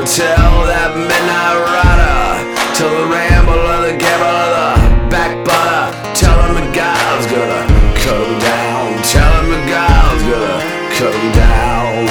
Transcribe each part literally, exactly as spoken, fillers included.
tell that midnight rider, tell the rambler, the gambler, the backbiter, tell him the God's gonna cut him down, tell him the God's gonna cut him down.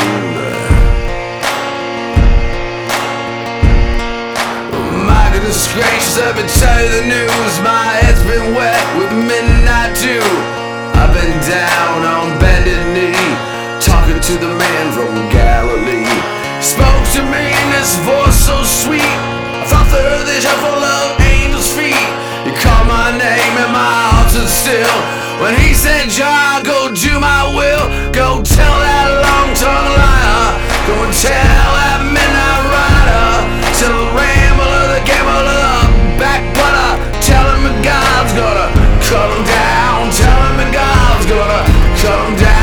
My goodness gracious, let me tell you the news. My head's been wet with midnight dew. I've been down on bended knee, talking to the man from Galilee. Spoke to me in this voice so sweet, I thought the earth is full of angels' feet. He called my name and my heart stood still when he said, John, go do my will. Go tell that long-tongued liar, go and tell that midnight rider, tell the rambler, the gambler, the backbiter, tell him that God's gonna cut him down, tell him that God's gonna cut him down.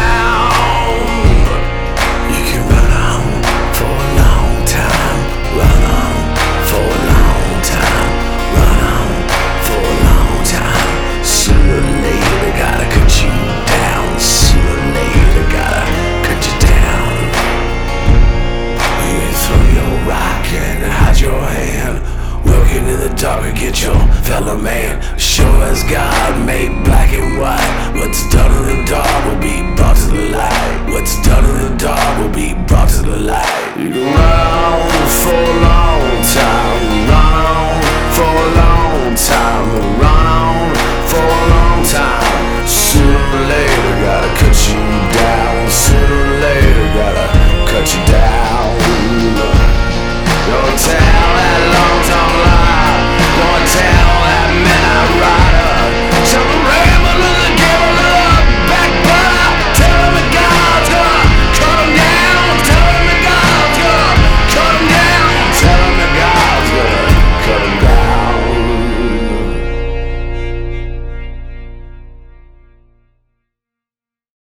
Darker, get your fellow man. Sure as God made black and white, what's done in the dark will be brought to the light. What's done in the dark will be brought to the light.